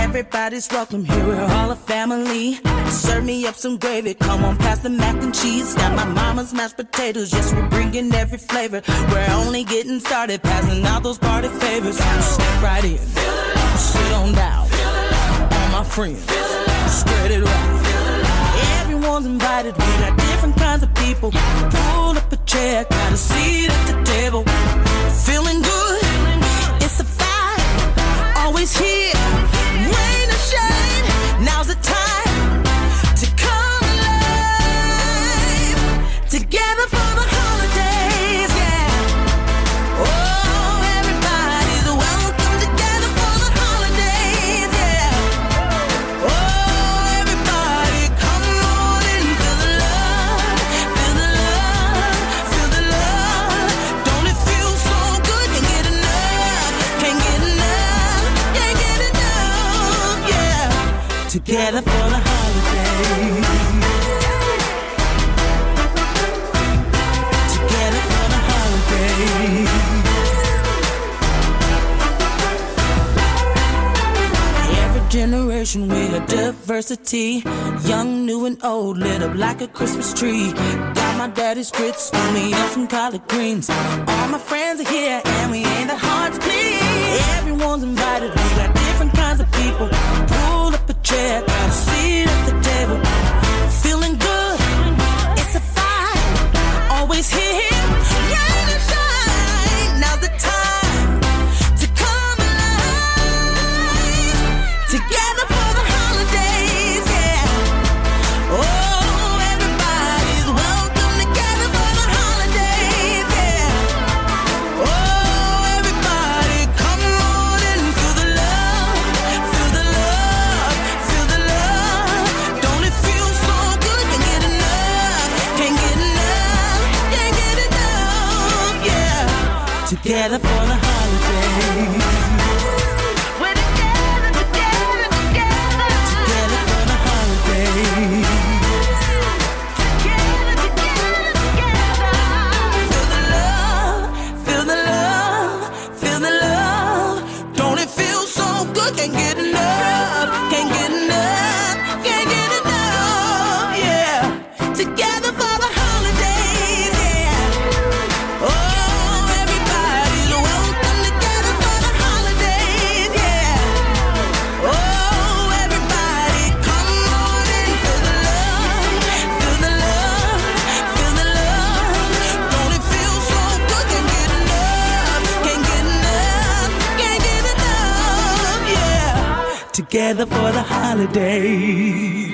Everybody's welcome here, we're all a family. Serve me up some gravy, come on past the mac and cheese. Got my mama's mashed potatoes, yes, we're bringing every flavor. We're only getting started, passing out those party favors. Step right in, sit on down, all my friends, spread it right. Everyone's invited, we got different kinds of people. Pull up a chair, got a seat at the table. Feeling good, it's a vibe, always here. Rain or shine, now's the time to come alive. Together for the holidays, yeah. Oh, everybody's welcome together for the holidays, yeah. Oh, everybody come on in, feel the love, feel the love, feel the love. Don't it feel so good? Can't get enough, can't get enough, can't get enough, yeah. Together for the holidays. Together for the holidays. Every generation with a diversity. Young, new, and old, lit up like a Christmas tree. Got my daddy's grits, threw me up some collard greens. All my friends are here, and we ain't that hard to please. Everyone's invited, we got different kinds of people. Pull up a chair, got a seat at the table. Feeling good, it's a vibe, always here. Rain or shine, now's the time to come alive. Together for the holidays, yeah. Oh, everybody's welcome together for the holidays, yeah. Oh, everybody come on in, feel the love, feel the love, feel the love. Don't it feel so good? Can't get enough, can't get enough, can't get enough, yeah. Together for the holidays. We're together, together, together. Together for the holidays. Together, together, together. Feel the love, feel the love, feel the love. Don't it feel so good? Can't get enough, can't get enough, can't get enough, yeah. Together for the holidays, yeah. Oh, everybody's welcome together for the holidays, yeah. Oh, everybody come on in, feel the love, feel the love, feel the love. Don't it feel so good? Can't get enough, can't get enough, can't get enough, yeah. Together for the holidays.